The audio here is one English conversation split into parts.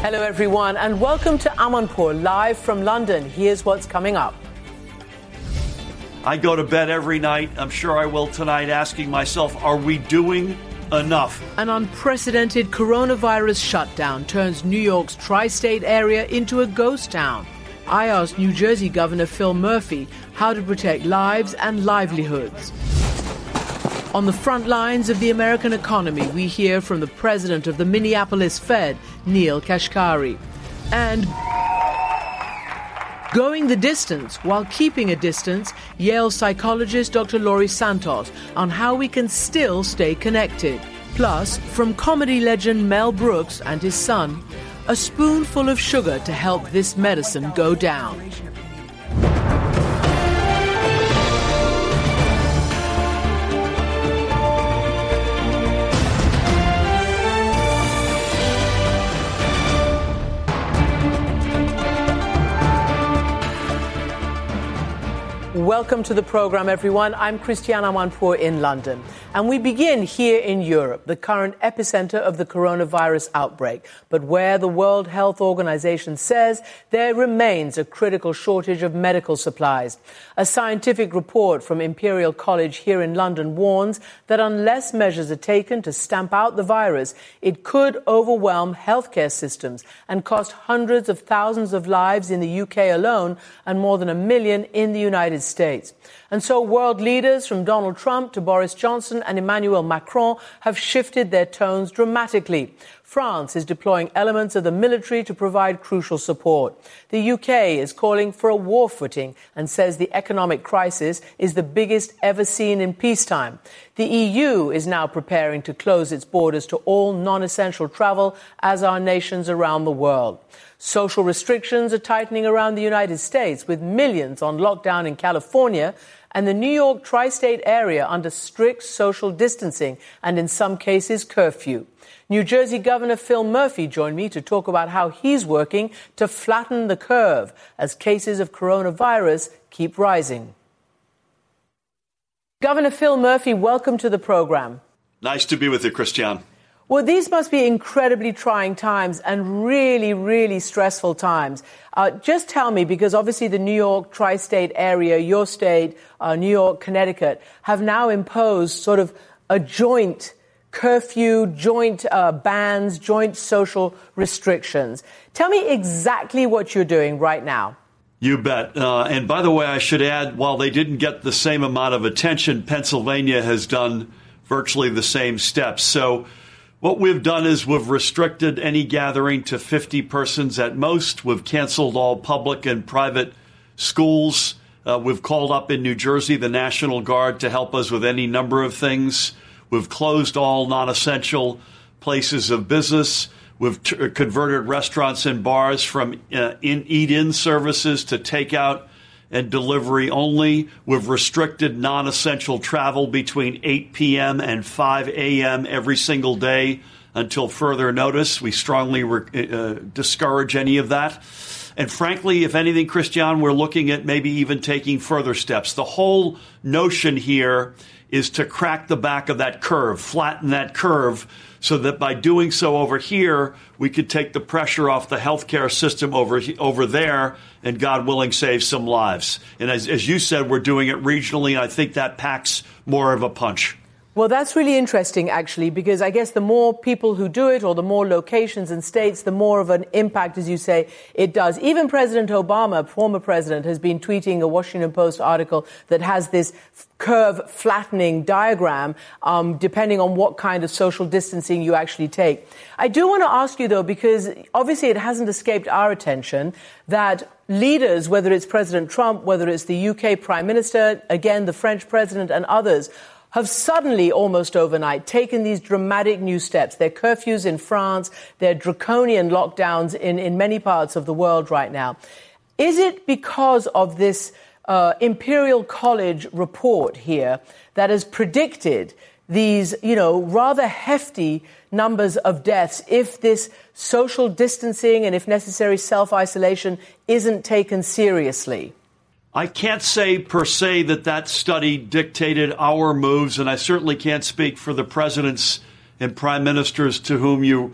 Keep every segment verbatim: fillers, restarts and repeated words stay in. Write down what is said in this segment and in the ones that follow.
Hello, everyone, and welcome to Amanpour, live from London. Here's what's coming up. I go to bed every night, I'm sure I will tonight, asking myself, are we doing enough? An unprecedented coronavirus shutdown turns New York's tri-state area into a ghost town. I asked New Jersey Governor Phil Murphy how to protect lives and livelihoods. On the front lines of the American economy, we hear from the president of the Minneapolis Fed, Neel Kashkari. And going the distance while keeping a distance, Yale psychologist Doctor Laurie Santos on how we can still stay connected. Plus, from comedy legend Mel Brooks and his son, a spoonful of sugar to help this medicine go down. Welcome to the program, everyone. I'm Christiane Amanpour in London. And we begin here in Europe, the current epicenter of the coronavirus outbreak, but where the World Health Organization says there remains a critical shortage of medical supplies. A scientific report from Imperial College here in London warns that unless measures are taken to stamp out the virus, it could overwhelm healthcare systems and cost hundreds of thousands of lives in the U K alone and more than a million in the United States. And so world leaders from Donald Trump to Boris Johnson and Emmanuel Macron have shifted their tones dramatically. France is deploying elements of the military to provide crucial support. The U K is calling for a war footing and says the economic crisis is the biggest ever seen in peacetime. The E U is now preparing to close its borders to all non-essential travel, as are nations around the world. Social restrictions are tightening around the United States, with millions on lockdown in California and the New York tri-state area under strict social distancing and, in some cases, curfew. New Jersey Governor Phil Murphy joined me to talk about how he's working to flatten the curve as cases of coronavirus keep rising. Governor Phil Murphy, welcome to the program. Nice to be with you, Christiane. Well, these must be incredibly trying times and really, really stressful times. Uh, just tell me, because obviously the New York tri-state area, your state, uh, New York, Connecticut, have now imposed sort of a joint curfew, joint uh, bans, joint social restrictions. Tell me exactly what you're doing right now. You bet. Uh, and by the way, I should add, while they didn't get the same amount of attention, Pennsylvania has done virtually the same steps. So what we've done is we've restricted any gathering to fifty persons at most. We've canceled all public and private schools. Uh, we've called up in New Jersey the National Guard to help us with any number of things. We've closed all non-essential places of business. We've t- converted restaurants and bars from uh, in, eat-in services to takeout and delivery only. We've restricted non-essential travel between eight p.m. and five a.m. every single day until further notice. We strongly re- uh, discourage any of that. And frankly, if anything, Christiane, we're looking at maybe even taking further steps. The whole notion here is to crack the back of that curve, flatten that curve, so that by doing so over here, we could take the pressure off the healthcare system over over there and, God willing, save some lives. And as, as you said, we're doing it regionally, and I think that packs more of a punch. Well, that's really interesting, actually, because I guess the more people who do it or the more locations and states, the more of an impact, as you say, it does. Even President Obama, former president, has been tweeting a Washington Post article that has this curve flattening diagram, um, depending on what kind of social distancing you actually take. I do want to ask you, though, because obviously it hasn't escaped our attention that leaders, whether it's President Trump, whether it's the U K Prime Minister, again, the French president and others, have suddenly, almost overnight, taken these dramatic new steps. There are curfews in France. There are draconian lockdowns in, in many parts of the world right now. Is it because of this uh, Imperial College report here that has predicted these, you know, rather hefty numbers of deaths if this social distancing and, if necessary, self-isolation isn't taken seriously? I can't say per se that that study dictated our moves, and I certainly can't speak for the presidents and prime ministers to whom you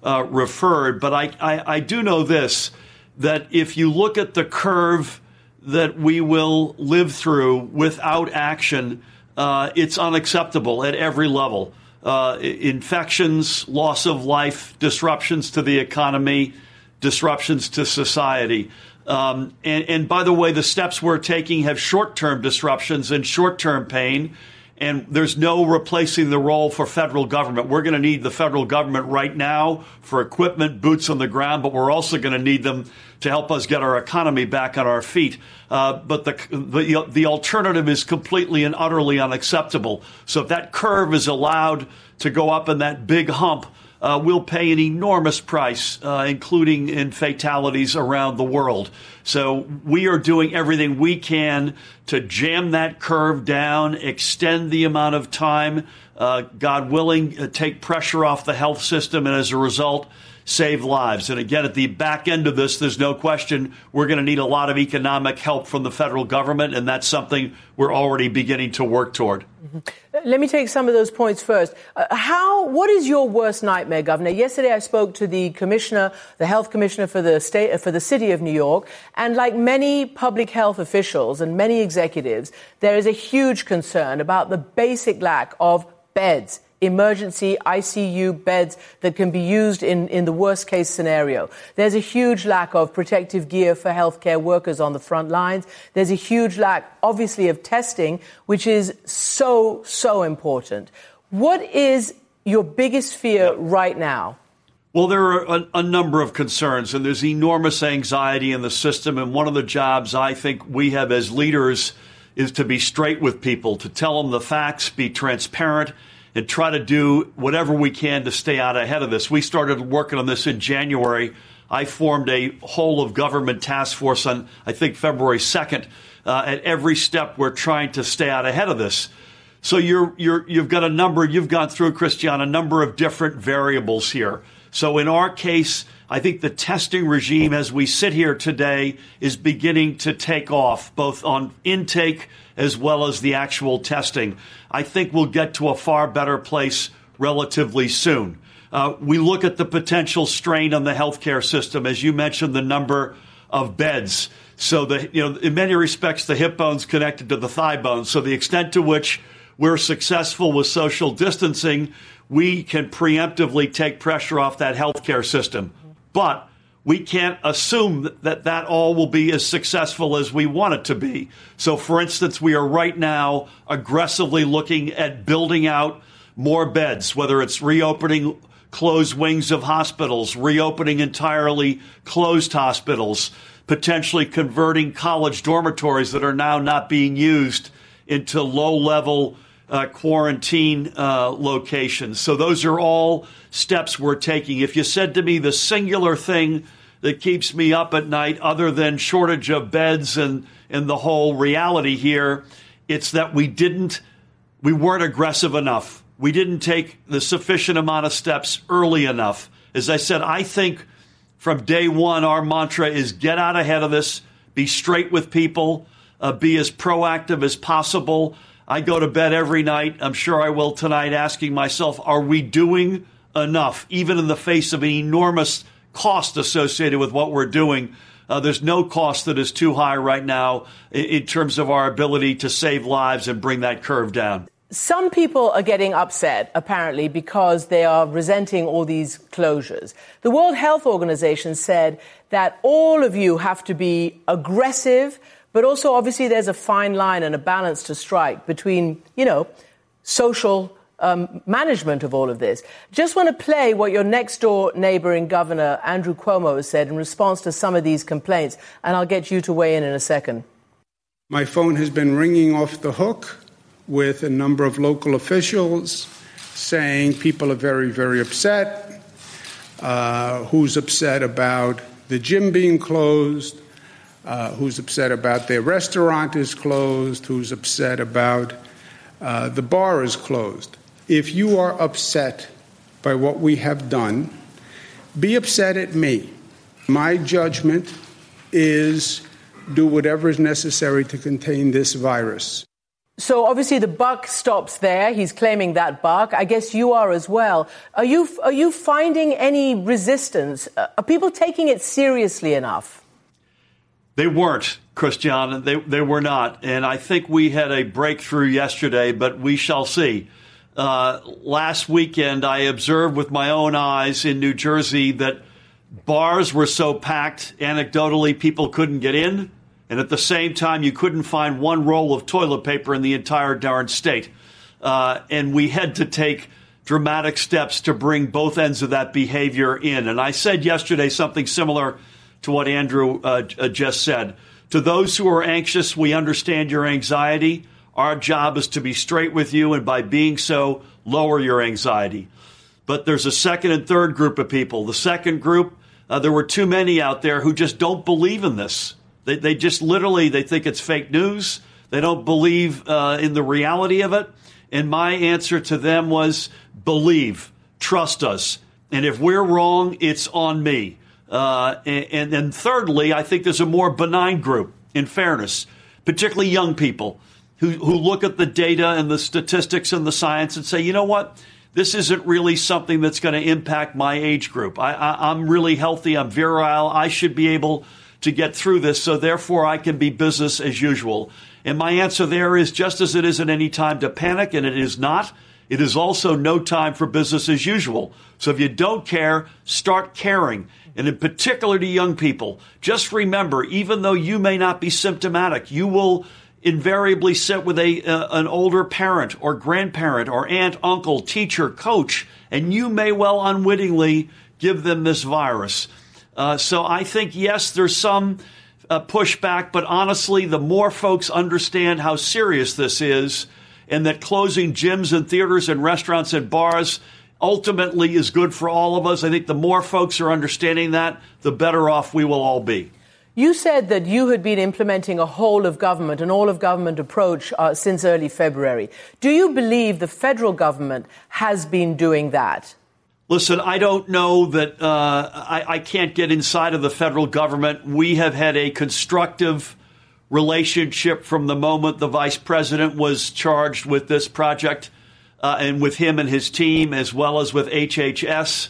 uh, referred. But I, I, I do know this, that if you look at the curve that we will live through without action, uh, it's unacceptable at every level. Uh, infections, loss of life, disruptions to the economy, disruptions to society. Um, and, and by the way, the steps we're taking have short-term disruptions and short-term pain. And there's no replacing the role for federal government. We're going to need the federal government right now for equipment, boots on the ground, but we're also going to need them to help us get our economy back on our feet. Uh, but the, the the alternative is completely and utterly unacceptable. So if that curve is allowed to go up in that big hump, uh, we'll pay an enormous price, uh, including in fatalities around the world. So we are doing everything we can to jam that curve down, extend the amount of time, uh, God willing, uh, take pressure off the health system, and as a result, save lives. And again, at the back end of this, there's no question we're going to need a lot of economic help from the federal government, and that's something we're already beginning to work toward. Mm-hmm. Let me take some of those points first. Uh, how? What is your worst nightmare, Governor? Yesterday, I spoke to the commissioner, the health commissioner for the state, for the city of New York, and like many public health officials and many executives, there is a huge concern about the basic lack of beds, emergency I C U beds that can be used in, in the worst case scenario. There's a huge lack of protective gear for healthcare workers on the front lines. There's a huge lack, obviously, of testing, which is so, so important. What is your biggest fear right now? Well, there are a, a number of concerns, and there's enormous anxiety in the system. And one of the jobs I think we have as leaders is to be straight with people, to tell them the facts, be transparent, and try to do whatever we can to stay out ahead of this. We started working on this in January. I formed a whole of government task force on, I think, February second. Uh, at every step, we're trying to stay out ahead of this. So you're, you're, you've got a number, you've gone through, Christiane, a number of different variables here. So in our case, I think the testing regime as we sit here today is beginning to take off, both on intake as well as the actual testing. I think we'll get to a far better place relatively soon. Uh, we look at the potential strain on the healthcare system. As you mentioned, the number of beds. So, the, you know, in many respects, the hip bone's connected to the thigh bone. So the extent to which we're successful with social distancing, we can preemptively take pressure off that healthcare system. But we can't assume that that all will be as successful as we want it to be. So, for instance, we are right now aggressively looking at building out more beds, whether it's reopening closed wings of hospitals, reopening entirely closed hospitals, potentially converting college dormitories that are now not being used into low-level uh, quarantine uh, locations. So those are all steps we're taking. If you said to me the singular thing that keeps me up at night, other than shortage of beds and, and the whole reality here, it's that we didn't, we weren't aggressive enough. We didn't take the sufficient amount of steps early enough. As I said, I think from day one, our mantra is get out ahead of this, be straight with people, uh, be as proactive as possible. I go to bed every night, I'm sure I will tonight, asking myself, are we doing enough, even in the face of an enormous cost associated with what we're doing? Uh, there's no cost that is too high right now in, in terms of our ability to save lives and bring that curve down. Some people are getting upset, apparently, because they are resenting all these closures. The World Health Organization said that all of you have to be aggressive, but also, obviously, there's a fine line and a balance to strike between, you know, social um, management of all of this. Just want to play what your next-door neighboring Governor Andrew Cuomo has said in response to some of these complaints, and I'll get you to weigh in in a second. My phone has been ringing off the hook with a number of local officials saying people are very, very upset. Uh, who's upset about the gym being closed? Uh, who's upset about their restaurant is closed? Who's upset about uh, the bar is closed? If you are upset by what we have done, be upset at me. My judgment is do whatever is necessary to contain this virus. So obviously the buck stops there. He's claiming that buck. I guess you are as well. Are you are you finding any resistance? Uh, are people taking it seriously enough? They weren't, Christiana. They they were not. And I think we had a breakthrough yesterday, but we shall see. Uh, last weekend, I observed with my own eyes in New Jersey that bars were so packed, anecdotally, people couldn't get in. And at the same time, you couldn't find one roll of toilet paper in the entire darn state. Uh, and we had to take dramatic steps to bring both ends of that behavior in. And I said yesterday something similar to what Andrew uh, just said. To those who are anxious, we understand your anxiety. Our job is to be straight with you, and by being so, lower your anxiety. But there's a second and third group of people. The second group, uh, there were too many out there who just don't believe in this. They, they just literally, they think it's fake news. They don't believe uh, in the reality of it. And my answer to them was, believe, trust us. And if we're wrong, it's on me. Uh, and, and then thirdly, I think there's a more benign group, in fairness, particularly young people who, who look at the data and the statistics and the science and say, you know what? This isn't really something that's going to impact my age group. I, I, I'm really healthy. I'm virile. I should be able to get through this, so therefore I can be business as usual. And my answer there is, just as it isn't any time to panic, and it is not, it is also no time for business as usual. So if you don't care, start caring. And in particular to young people, just remember, even though you may not be symptomatic, you will invariably sit with a uh, an older parent or grandparent or aunt, uncle, teacher, coach, and you may well unwittingly give them this virus. Uh, so I think, yes, there's some uh, pushback, but honestly, the more folks understand how serious this is and that closing gyms and theaters and restaurants and bars ultimately is good for all of us, I think the more folks are understanding that, the better off we will all be. You said that you had been implementing a whole of government, an all of government approach uh, since early February. Do you believe the federal government has been doing that? Listen, I don't know that uh, I, I can't get inside of the federal government. We have had a constructive relationship from the moment the vice president was charged with this project uh, and with him and his team, as well as with H H S.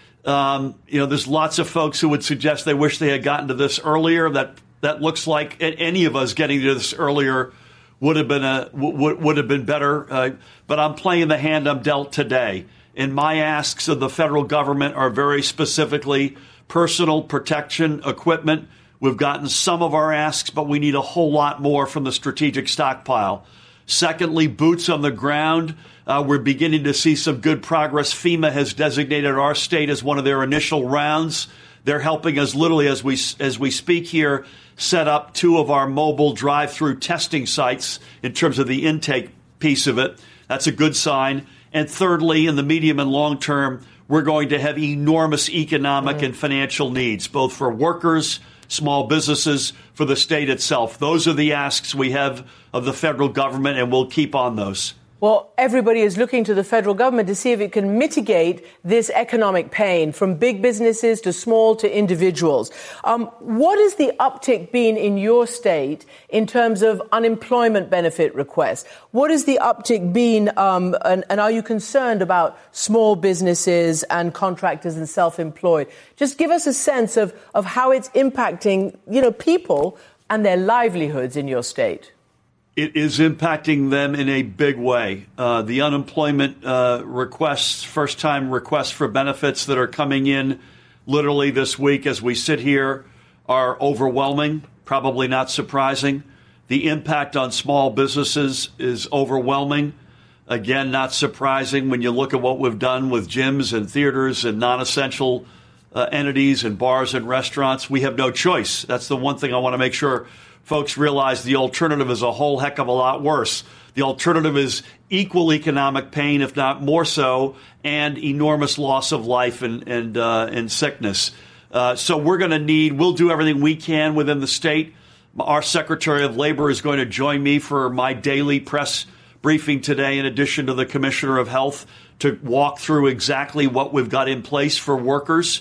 Um, you know, there's lots of folks who would suggest they wish they had gotten to this earlier. That that looks like any of us getting to this earlier would have been a would, would have been better. Uh, but I'm playing the hand I'm dealt today. And my asks of the federal government are very specifically personal protection equipment. We've gotten some of our asks, but we need a whole lot more from the strategic stockpile. Secondly, boots on the ground. Uh, we're beginning to see some good progress. FEMA has designated our state as one of their initial rounds. They're helping us literally as we as we speak here set up two of our mobile drive-through testing sites in terms of the intake piece of it. That's a good sign. And thirdly, in the medium and long term, we're going to have enormous economic mm. and financial needs, both for workers, small businesses, for the state itself. Those are the asks we have of the federal government, and we'll keep on those. Well, everybody is looking to the federal government to see if it can mitigate this economic pain from big businesses to small to individuals. Um, what has the uptick been in your state in terms of unemployment benefit requests? What has the uptick been, um, and, and are you concerned about small businesses and contractors and self-employed? Just give us a sense of, of how it's impacting, you know, people and their livelihoods in your state. It is impacting them in a big way. Uh, the unemployment uh, requests, first-time requests for benefits that are coming in literally this week as we sit here are overwhelming, probably not surprising. The impact on small businesses is overwhelming. Again, not surprising when you look at what we've done with gyms and theaters and non-essential uh, entities and bars and restaurants. We have no choice. That's the one thing I want to make sure folks realize. The alternative is a whole heck of a lot worse. The alternative is equal economic pain, if not more so, and enormous loss of life and and, uh, and sickness. Uh, so we're going to need, we'll do everything we can within the state. Our Secretary of Labor is going to join me for my daily press briefing today, in addition to the Commissioner of Health, to walk through exactly what we've got in place for workers.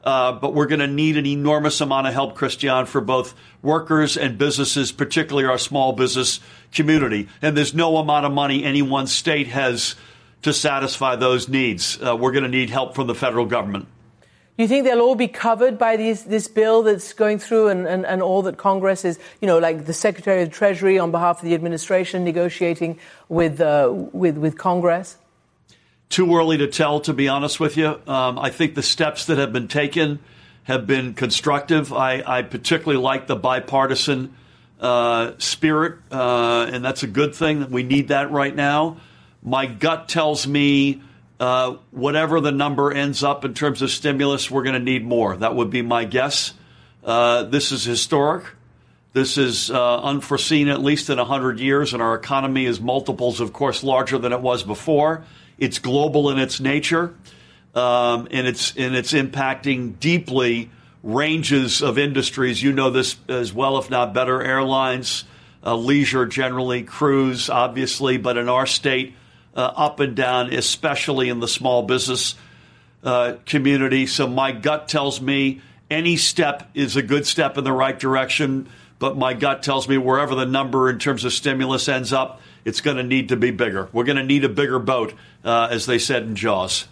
Uh, but we're going to need an enormous amount of help, Christian, for both workers and businesses, particularly our small business community. And there's no amount of money any one state has to satisfy those needs. Uh, we're going to need help from the federal government. Do you think they'll all be covered by these, this bill that's going through and, and, and all that Congress is, you know, like the Secretary of the Treasury on behalf of the administration negotiating with, uh, with, with Congress? Too early to tell, to be honest with you. Um, I think the steps that have been taken have been constructive. I, I particularly like the bipartisan uh, spirit, uh, and that's a good thing. We need that right now. My gut tells me uh, whatever the number ends up in terms of stimulus, we're going to need more. That would be my guess. Uh, this is historic. This is uh, unforeseen, at least in one hundred years, and our economy is multiples, of course, larger than it was before. It's global in its nature, um, and it's and it's impacting deeply ranges of industries. You know this as well, if not better. Airlines, uh, leisure generally, cruise, obviously, but in our state, uh, up and down, especially in the small business uh, community. So my gut tells me any step is a good step in the right direction, but my gut tells me wherever the number in terms of stimulus ends up, it's going to need to be bigger. We're going to need a bigger boat, uh, as they said in Jaws.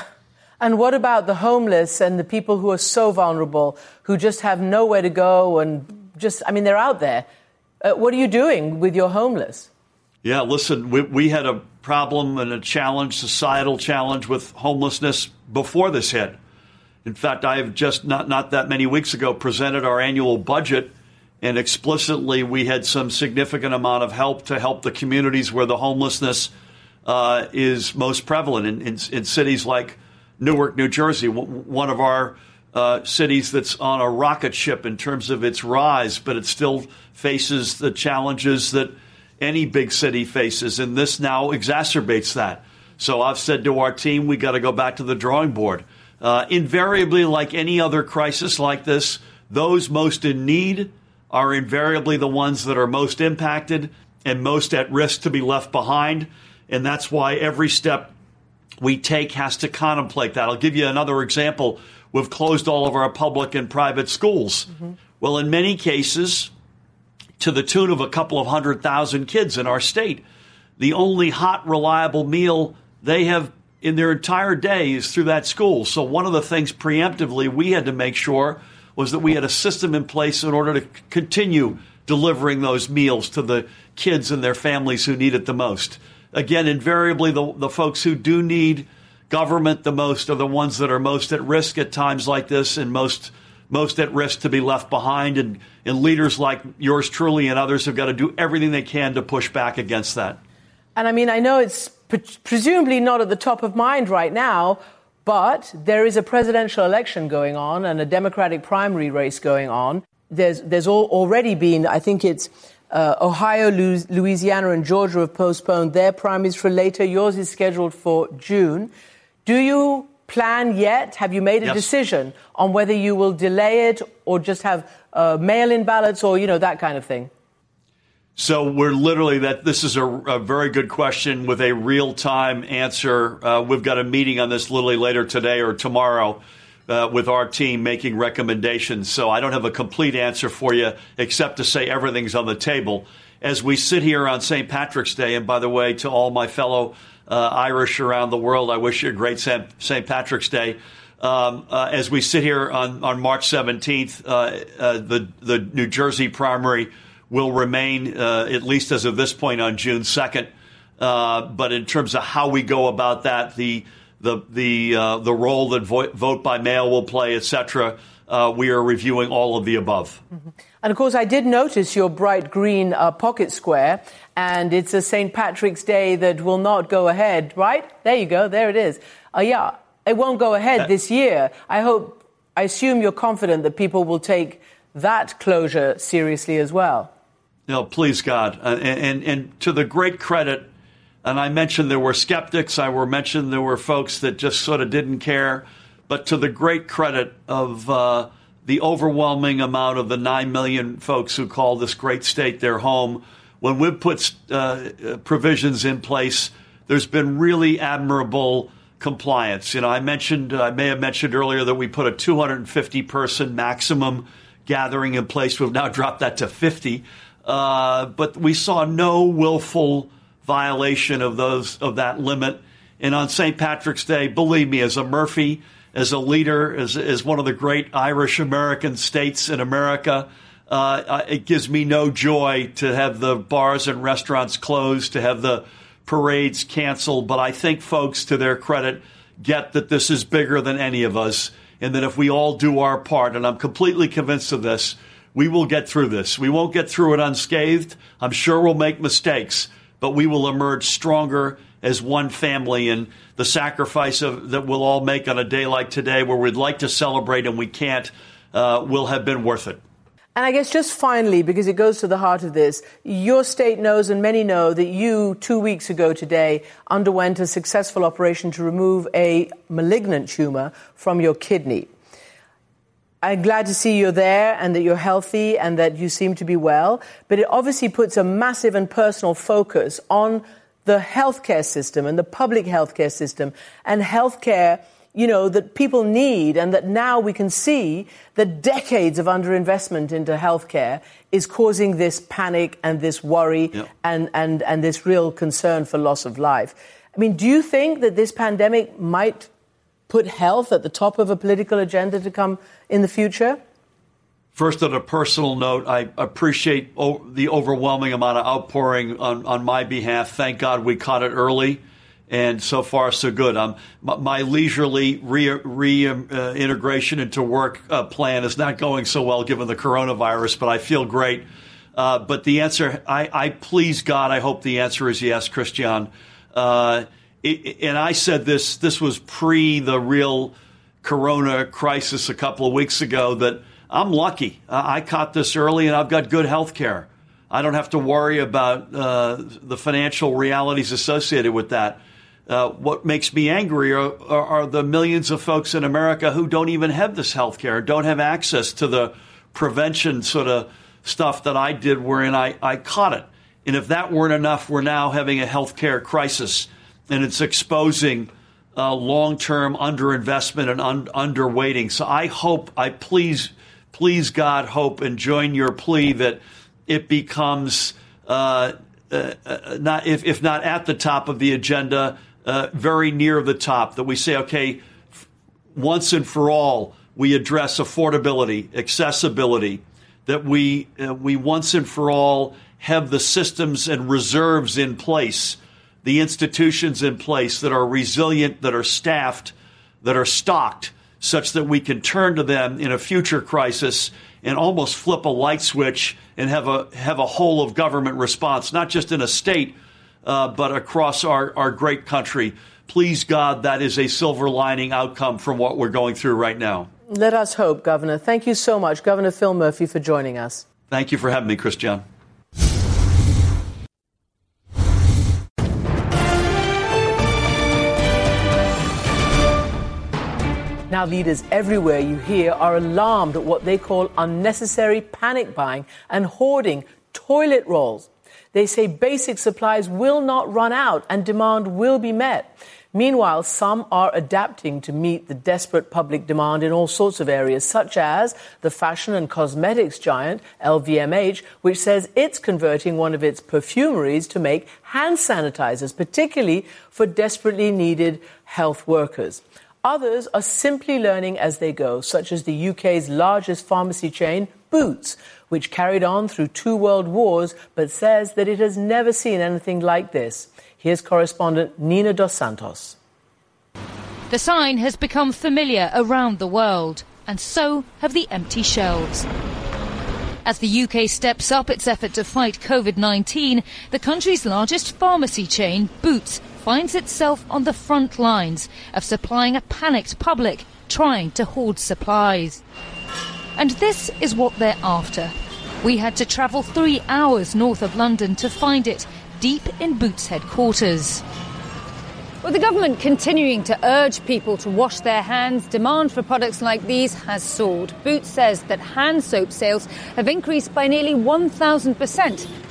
And what about the homeless and the people who are so vulnerable, who just have nowhere to go and just, I mean, they're out there. Uh, what are you doing with your homeless? Yeah, listen, we, we had a problem and a challenge, societal challenge with homelessness before this hit. In fact, I have just not, not that many weeks ago presented our annual budget. And explicitly, we had some significant amount of help to help the communities where the homelessness uh, is most prevalent in, in, in cities like Newark, New Jersey, w- one of our uh, cities that's on a rocket ship in terms of its rise, but it still faces the challenges that any big city faces. And this now exacerbates that. So I've said to our team, we got to go back to the drawing board. Uh, invariably, like any other crisis like this, those most in need are invariably the ones that are most impacted and most at risk to be left behind. And that's why every step we take has to contemplate that. I'll give you another example. We've closed all of our public and private schools. Mm-hmm. Well, in many cases, to the tune of a couple of hundred thousand kids in our state, the only hot, reliable meal they have in their entire day is through that school. So one of the things preemptively we had to make sure was that we had a system in place in order to c- continue delivering those meals to the kids and their families who need it the most. Again, invariably, the, the folks who do need government the most are the ones that are most at risk at times like this and most most at risk to be left behind. And, and leaders like yours truly and others have got to do everything they can to push back against that. And I mean, I know it's pre- presumably not at the top of mind right now, but there is a presidential election going on and a Democratic primary race going on. There's there's all, already been, I think it's uh, Ohio, Louisiana, and Georgia have postponed their primaries for later. Yours is scheduled for June. Do you plan yet? Have you made a yes. decision on whether you will delay it or just have uh, mail-in ballots or, you know, that kind of thing? So we're literally that. This is a, a very good question with a real-time answer. Uh, we've got a meeting on this literally later today or tomorrow uh, with our team making recommendations. So I don't have a complete answer for you except to say everything's on the table. As we sit here on Saint Patrick's Day, and by the way, to all my fellow uh, Irish around the world, I wish you a great Saint Patrick's Day. Um, uh, as we sit here on, on March seventeenth, uh, uh, the, the New Jersey primary will remain, uh, at least as of this point, on June second. Uh, but in terms of how we go about that, the the the uh, the role that vo- vote by mail will play, et cetera, uh, we are reviewing all of the above. Mm-hmm. And, of course, I did notice your bright green uh, pocket square, and it's a Saint Patrick's Day that will not go ahead, right? There you go. There it is. Uh, yeah, it won't go ahead this year. I hope, I assume you're confident that people will take that closure seriously as well. No, please, God. Uh, and, and, and to the great credit, and I mentioned there were skeptics, I were mentioned there were folks that just sort of didn't care, but to the great credit of uh, the overwhelming amount of the nine million folks who call this great state their home, when we've put uh, provisions in place, there's been really admirable compliance. You know, I mentioned, I may have mentioned earlier that we put a two hundred fifty person maximum gathering in place. We've now dropped that to fifty. Uh, but we saw no willful violation of those, of that limit. And on Saint Patrick's Day, believe me, as a Murphy, as a leader, as, as one of the great Irish American states in America, uh, it gives me no joy to have the bars and restaurants closed, to have the parades canceled. But I think folks, to their credit, get that this is bigger than any of us, and that if we all do our part, and I'm completely convinced of this, we will get through this. We won't get through it unscathed. I'm sure we'll make mistakes, but we will emerge stronger as one family. And the sacrifice of, that we'll all make on a day like today, where we'd like to celebrate and we can't, uh, will have been worth it. And I guess just finally, because it goes to the heart of this, your state knows, and many know, that you, two weeks ago today, underwent a successful operation to remove a malignant tumor from your kidney. I'm glad to see you're there and that you're healthy and that you seem to be well. But it obviously puts a massive and personal focus on the healthcare system and the public healthcare system and healthcare, you know, that people need, and that now we can see that decades of underinvestment into healthcare is causing this panic and this worry yep. and, and, and this real concern for loss of life. I mean, do you think that this pandemic might put health at the top of a political agenda to come in the future? First, on a personal note, I appreciate o- the overwhelming amount of outpouring on, on my behalf. Thank God we caught it early, and so far, so good. Um, my, my leisurely reintegration re, uh, into work uh, plan is not going so well given the coronavirus, but I feel great. Uh, but the answer, I, I please God, I hope the answer is yes, Christian. Uh, it, and I said this, this was pre the real corona crisis a couple of weeks ago, that I'm lucky. Uh, I caught this early and I've got good health care. I don't have to worry about uh, the financial realities associated with that. Uh, what makes me angry are, are, are the millions of folks in America who don't even have this health care, don't have access to the prevention sort of stuff that I did, wherein I, I caught it. And if that weren't enough, we're now having a health care crisis, and it's exposing uh, long-term underinvestment and un- underweighting. So I hope, I please, please God, hope and join your plea that it becomes uh, uh, not, if, if not at the top of the agenda, uh, very near the top, that we say, okay, f- once and for all, we address affordability, accessibility, that we uh, we once and for all have the systems and reserves in place, the institutions in place that are resilient, that are staffed, that are stocked, such that we can turn to them in a future crisis and almost flip a light switch and have a have a whole of government response, not just in a state, uh, but across our, our great country. Please, God, that is a silver lining outcome from what we're going through right now. Let us hope, Governor. Thank you so much, Governor Phil Murphy, for joining us. Thank you for having me, Christian. Now, leaders everywhere you hear are alarmed at what they call unnecessary panic buying and hoarding toilet rolls. They say basic supplies will not run out and demand will be met. Meanwhile, some are adapting to meet the desperate public demand in all sorts of areas, such as the fashion and cosmetics giant L V M H, which says it's converting one of its perfumeries to make hand sanitizers, particularly for desperately needed health workers. Others are simply learning as they go, such as the U K's largest pharmacy chain, Boots, which carried on through two world wars, but says that it has never seen anything like this. Here's correspondent Nina Dos Santos. The sign has become familiar around the world, and so have the empty shelves. As the U K steps up its effort to fight COVID nineteen, the country's largest pharmacy chain, Boots, finds itself on the front lines of supplying a panicked public trying to hoard supplies. And this is what they're after. We had to travel three hours north of London to find it, deep in Boots headquarters. With the government continuing to urge people to wash their hands, demand for products like these has soared. Boots says that hand soap sales have increased by nearly one thousand percent.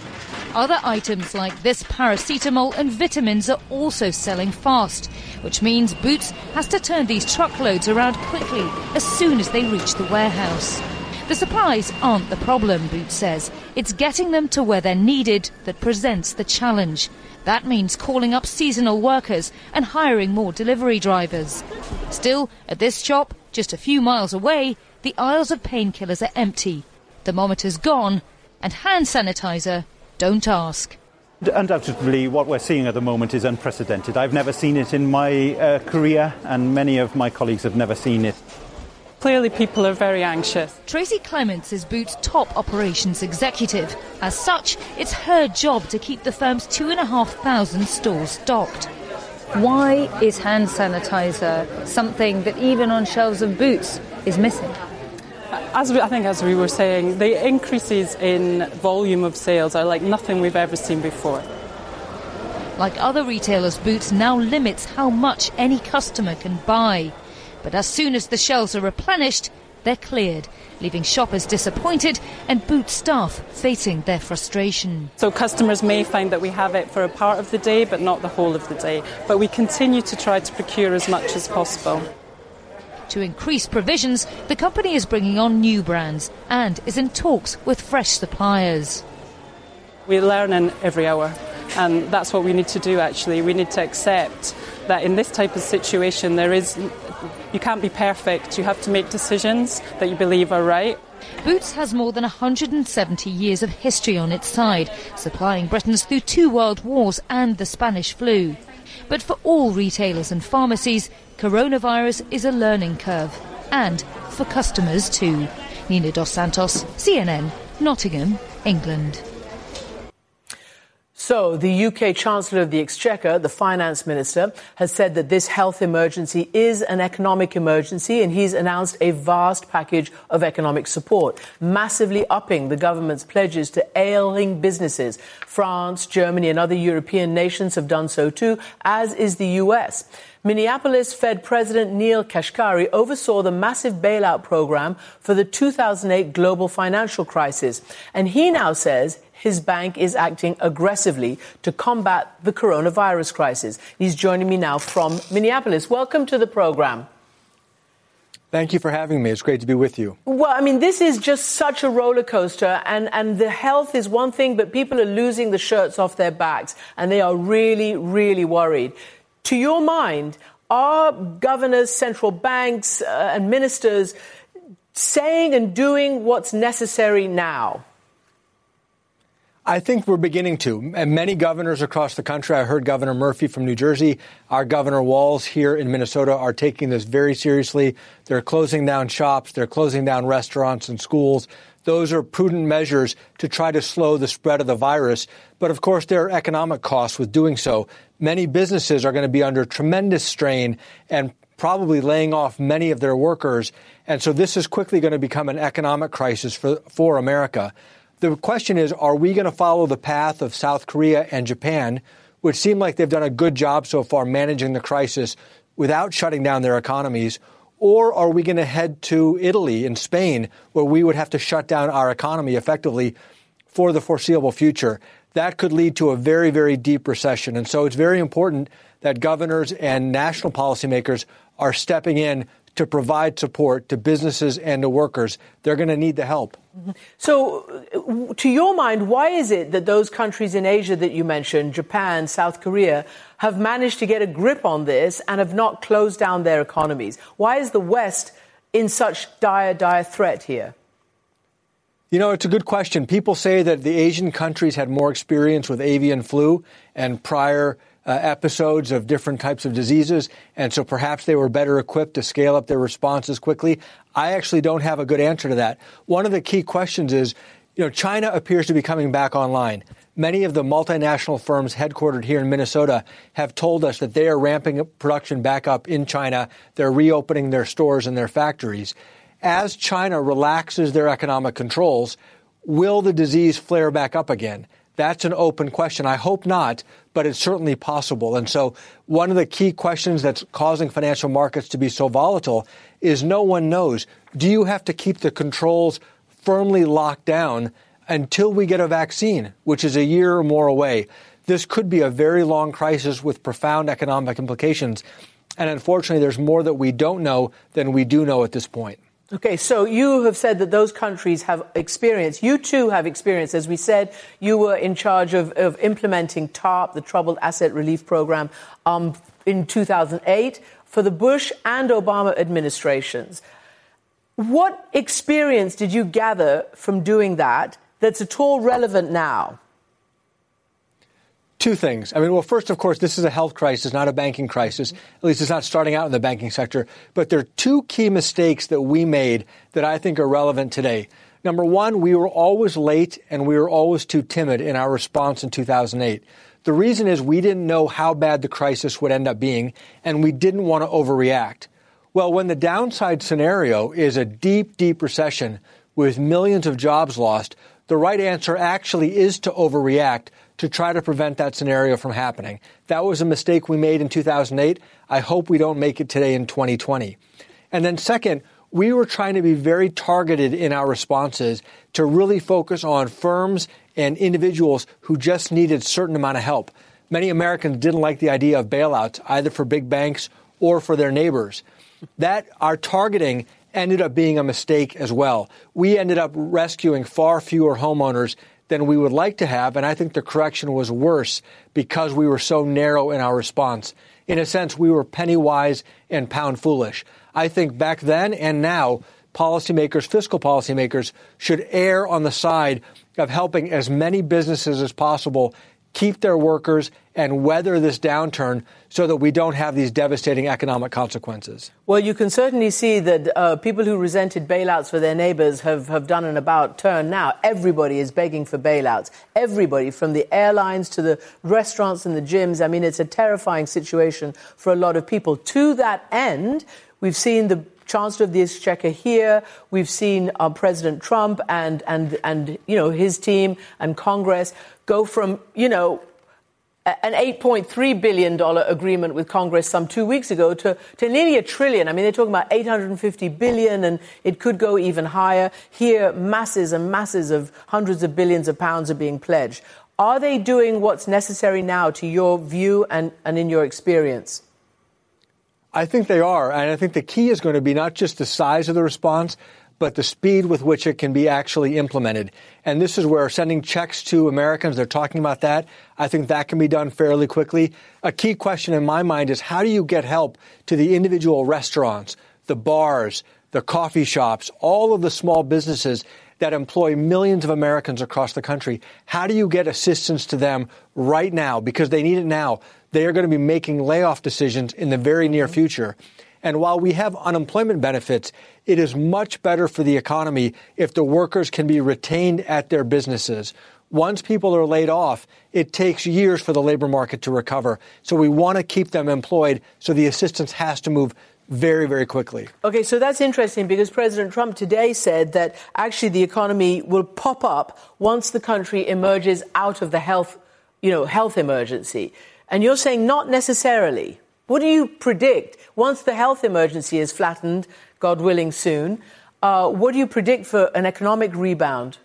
Other items like this paracetamol and vitamins are also selling fast, which means Boots has to turn these truckloads around quickly as soon as they reach the warehouse. The supplies aren't the problem, Boots says. It's getting them to where they're needed that presents the challenge. That means calling up seasonal workers and hiring more delivery drivers. Still, at this shop, just a few miles away, the aisles of painkillers are empty. Thermometers gone, and hand sanitizer, don't ask. Undoubtedly, what we're seeing at the moment is unprecedented. I've never seen it in my uh, career, and many of my colleagues have never seen it. Clearly, people are very anxious. Tracy Clements is Boots' top operations executive. As such, it's her job to keep the firm's two and a half thousand stores stocked. Why is hand sanitizer something that even on shelves of Boots is missing? As we, I think as we were saying, the increases in volume of sales are like nothing we've ever seen before. Like other retailers, Boots now limits how much any customer can buy. But as soon as the shelves are replenished, they're cleared, leaving shoppers disappointed and Boots staff facing their frustration. So customers may find that we have it for a part of the day, but not the whole of the day. But we continue to try to procure as much as possible. To increase provisions, the company is bringing on new brands and is in talks with fresh suppliers. We're learning every hour, and that's what we need to do, actually. We need to accept that in this type of situation, there is, you can't be perfect. You have to make decisions that you believe are right. Boots has more than one hundred seventy years of history on its side, supplying Britons through two world wars and the Spanish flu. But for all retailers and pharmacies, coronavirus is a learning curve, and for customers too. Nina Dos Santos, C N N, Nottingham, England. So the U K Chancellor of the Exchequer, the Finance Minister, has said that this health emergency is an economic emergency, and he's announced a vast package of economic support, massively upping the government's pledges to ailing businesses. France, Germany and other European nations have done so too, as is the U S. Minneapolis Fed President Neel Kashkari oversaw the massive bailout program for the two thousand eight global financial crisis, and he now says his bank is acting aggressively to combat the coronavirus crisis. He's joining me now from Minneapolis. Welcome to the program. Thank you for having me. It's great to be with you. Well, I mean, this is just such a roller coaster, and, and the health is one thing, but people are losing the shirts off their backs, and they are really, really worried. To your mind, are governors, central banks, uh, and ministers saying and doing what's necessary now? I think we're beginning to. And many governors across the country, I heard Governor Murphy from New Jersey, our Governor Walz here in Minnesota are taking this very seriously. They're closing down shops. They're closing down restaurants and schools. Those are prudent measures to try to slow the spread of the virus. But, of course, there are economic costs with doing so. Many businesses are going to be under tremendous strain and probably laying off many of their workers. And so this is quickly going to become an economic crisis for, for America. The question is, are we going to follow the path of South Korea and Japan, which seem like they've done a good job so far managing the crisis without shutting down their economies? Or are we going to head to Italy and Spain, where we would have to shut down our economy effectively for the foreseeable future? That could lead to a very, very deep recession. And so it's very important that governors and national policymakers are stepping in to provide support to businesses and to workers. They're going to need the help. So, to your mind, why is it that those countries in Asia that you mentioned, Japan, South Korea, have managed to get a grip on this and have not closed down their economies? Why is the West in such dire, dire threat here? You know, it's a good question. People say that the Asian countries had more experience with avian flu and prior Uh, episodes of different types of diseases, and so perhaps they were better equipped to scale up their responses quickly. I actually don't have a good answer to that. One of the key questions is, you know, China appears to be coming back online. Many of the multinational firms headquartered here in Minnesota have told us that they are ramping up production back up in China. They're reopening their stores and their factories. As China relaxes their economic controls, will the disease flare back up again? That's an open question. I hope not, but it's certainly possible. And so one of the key questions that's causing financial markets to be so volatile is no one knows. Do you have to keep the controls firmly locked down until we get a vaccine, which is a year or more away, this could be a very long crisis with profound economic implications. And unfortunately, there's more that we don't know than we do know at this point. Okay, so you have said that those countries have experience. You too have experience. As we said, you were in charge of, of implementing TARP, the Troubled Asset Relief Program, um, in two thousand eight for the Bush and Obama administrations. What experience did you gather from doing that that's at all relevant now? Two things. I mean, well, first, of course, this is a health crisis, not a banking crisis. At least it's not starting out in the banking sector. But there are two key mistakes that we made that I think are relevant today. Number one, we were always late and we were always too timid in our response in two thousand eight. The reason is we didn't know how bad the crisis would end up being, and we didn't want to overreact. Well, when the downside scenario is a deep, deep recession with millions of jobs lost, the right answer actually is to overreact to try to prevent that scenario from happening. That was a mistake we made in two thousand eight. I hope we don't make it today in twenty twenty. And then second, we were trying to be very targeted in our responses to really focus on firms and individuals who just needed a certain amount of help. Many Americans didn't like the idea of bailouts, either for big banks or for their neighbors. That our targeting ended up being a mistake as well. We ended up rescuing far fewer homeowners than we would like to have, and I think the correction was worse because we were so narrow in our response. In a sense, we were penny wise and pound foolish. I think back then and now, policymakers, fiscal policymakers, should err on the side of helping as many businesses as possible keep their workers and weather this downturn so that we don't have these devastating economic consequences. Well, you can certainly see that uh, people who resented bailouts for their neighbors have, have done an about turn now. Everybody is begging for bailouts. Everybody, from the airlines to the restaurants and the gyms. I mean, it's a terrifying situation for a lot of people. To that end, we've seen the Chancellor of the Exchequer here. We've seen uh, President Trump and, and, and, you know, his team and Congress go from, you know, an eight point three billion dollars agreement with Congress some two weeks ago to, to nearly a trillion. I mean, they're talking about eight hundred fifty billion dollars, and it could go even higher. Here, masses and masses of hundreds of billions of pounds are being pledged. Are they doing what's necessary now, to your view and, and in your experience? I think they are. And I think the key is going to be not just the size of the response, but the speed with which it can be actually implemented. And this is where sending checks to Americans, they're talking about that. I think that can be done fairly quickly. A key question in my mind is, how do you get help to the individual restaurants, the bars, the coffee shops, all of the small businesses that employ millions of Americans across the country? How do you get assistance to them right now? Because they need it now. They are going to be making layoff decisions in the very near future. And while we have unemployment benefits, it is much better for the economy if the workers can be retained at their businesses. Once people are laid off, it takes years for the labor market to recover. So we want to keep them employed, so the assistance has to move very, very quickly. Okay, so that's interesting because President Trump today said that actually the economy will pop up once the country emerges out of the health, you know, health emergency. And you're saying not necessarily. What do you predict once the health emergency is flattened, God willing soon? Uh, what do you predict for an economic rebound?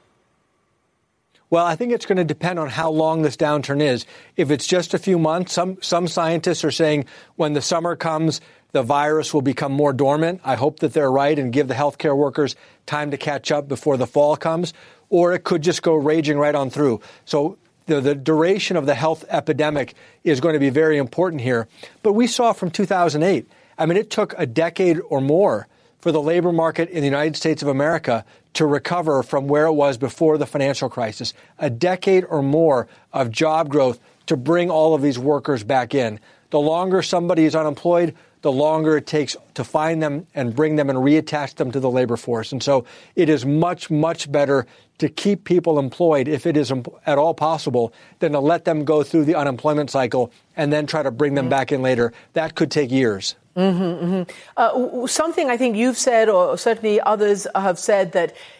Well, I think it's going to depend on how long this downturn is. If it's just a few months, some some scientists are saying when the summer comes, the virus will become more dormant. I hope that they're right and give the healthcare workers time to catch up before the fall comes. Or it could just go raging right on through. So The, the duration of the health epidemic is going to be very important here. But we saw from two thousand eight, I mean, it took a decade or more for the labor market in the United States of America to recover from where it was before the financial crisis. A decade or more of job growth to bring all of these workers back in. The longer somebody is unemployed, the longer it takes to find them and bring them and reattach them to the labor force. And so it is much, much better to keep people employed, if it is at all possible, than to let them go through the unemployment cycle and then try to bring them mm-hmm. back in later. That could take years. Mm-hmm, mm-hmm. Uh, something I think you've said, or certainly others have said, that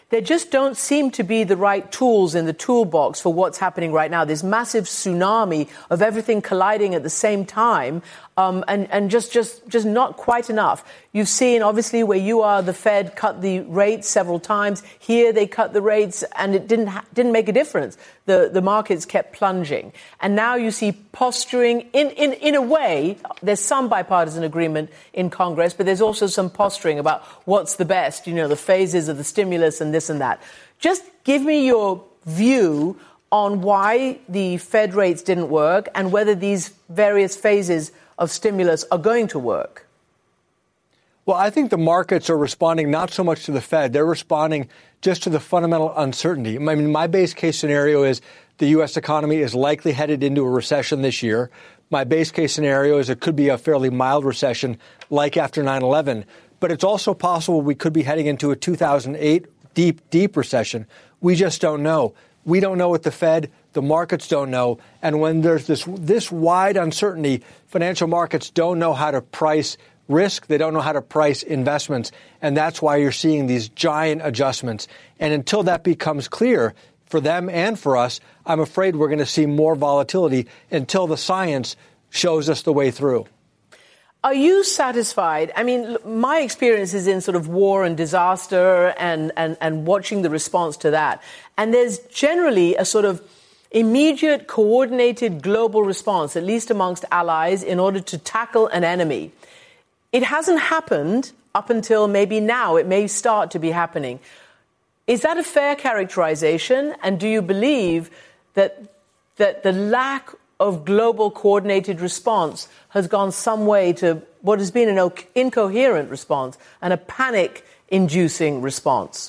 there just don't seem to be the right tools in the toolbox for what's happening right now. This massive tsunami of everything colliding at the same time, um, and, and just, just, just not quite enough. You've seen, obviously, where you are, the Fed cut the rates several times. Here, they cut the rates, and it didn't ha- didn't make a difference. The, the markets kept plunging. And now you see posturing. In, in, in a way, there's some bipartisan agreement in Congress, but there's also some posturing about what's the best, you know, the phases of the stimulus and this and that. Just give me your view on why the Fed rates didn't work and whether these various phases of stimulus are going to work. Well, I think the markets are responding not so much to the Fed. They're responding just to the fundamental uncertainty. I mean, my base case scenario is the U S economy is likely headed into a recession this year. My base case scenario is it could be a fairly mild recession like after nine eleven. But it's also possible we could be heading into a two thousand eight deep, deep recession. We just don't know. We don't know what the Fed, the markets don't know. And when there's this this wide uncertainty, financial markets don't know how to price risk. They don't know how to price investments. And that's why you're seeing these giant adjustments. And until that becomes clear for them and for us, I'm afraid we're going to see more volatility until the science shows us the way through. Are you satisfied? I mean, my experience is in sort of war and disaster and, and, and watching the response to that. And there's generally a sort of immediate, coordinated global response, at least amongst allies, in order to tackle an enemy. It hasn't happened up until maybe now. It may start to be happening. Is that a fair characterization? And do you believe that that the lack of global coordinated response has gone some way to what has been an incoherent response and a panic-inducing response?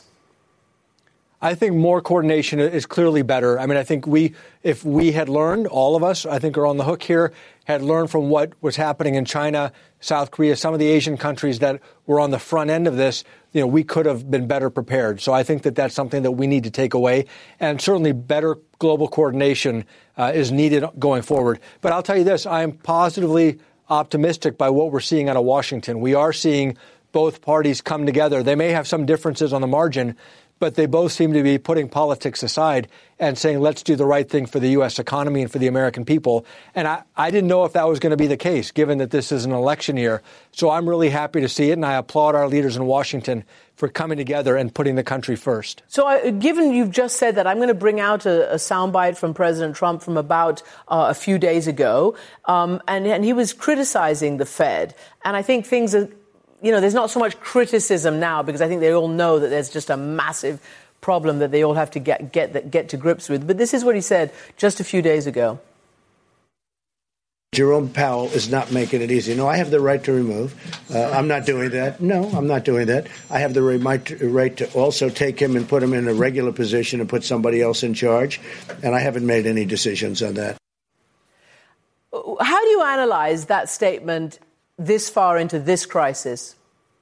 I think more coordination is clearly better. I mean, I think we, if we had learned, all of us, I think are on the hook here, had learned from what was happening in China, South Korea, some of the Asian countries that were on the front end of this, you know, we could have been better prepared. So I think that that's something that we need to take away. And certainly better global coordination uh, is needed going forward. But I'll tell you this, I am positively optimistic by what we're seeing out of Washington. We are seeing both parties come together. They may have some differences on the margin, but they both seem to be putting politics aside and saying, let's do the right thing for the U S economy and for the American people. And I, I didn't know if that was going to be the case, given that this is an election year. So I'm really happy to see it, and I applaud our leaders in Washington for coming together and putting the country first. So uh, given you've just said that, I'm going to bring out a, a soundbite from President Trump from about uh, a few days ago. Um, and, and he was criticizing the Fed. And I think things are, you know, there's not so much criticism now because I think they all know that there's just a massive problem that they all have to get get get to grips with. But this is what he said just a few days ago. Jerome Powell is not making it easy. No, I have the right to remove. Uh, I'm not doing that. No, I'm not doing that. I have the right to also take him and put him in a regular position and put somebody else in charge. And I haven't made any decisions on that. How do you analyze that statement this far into this crisis?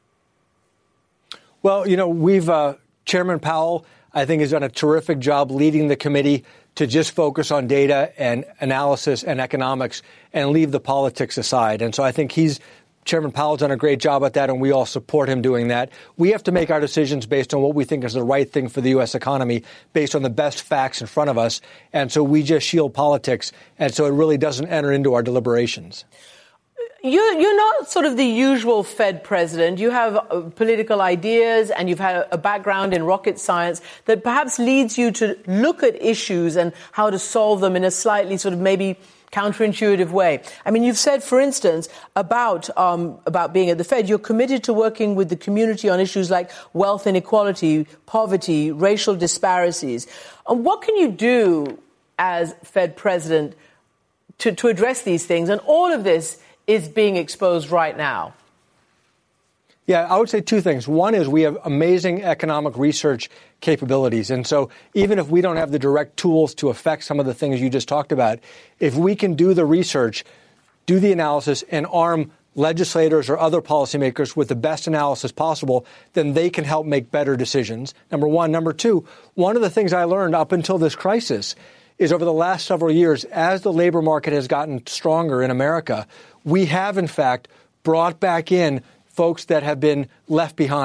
Well, you know, we've uh, Chairman Powell, I think, has done a terrific job leading the committee to just focus on data and analysis and economics and leave the politics aside. And so I think he's Chairman Powell's done a great job at that, and we all support him doing that. We have to make our decisions based on what we think is the right thing for the U S economy, based on the best facts in front of us. And so we just shield politics, and so it really doesn't enter into our deliberations. You're, you're not sort of the usual Fed president. You have uh, political ideas and you've had a, a background in rocket science that perhaps leads you to look at issues and how to solve them in a slightly sort of maybe counterintuitive way. I mean, you've said, for instance, about um, about being at the Fed, you're committed to working with the community on issues like wealth inequality, poverty, racial disparities. And what can you do as Fed president to, to address these things? And all of this is being exposed right now. Yeah, I would say two things. One is we have amazing economic research capabilities. And so even if we don't have the direct tools to affect some of the things you just talked about, if we can do the research, do the analysis, and arm legislators or other policymakers with the best analysis possible, then they can help make better decisions. Number one. Number two, one of the things I learned up until this crisis is over the last several years, as the labor market has gotten stronger in America, we have, in fact, brought back in folks that have been left behind.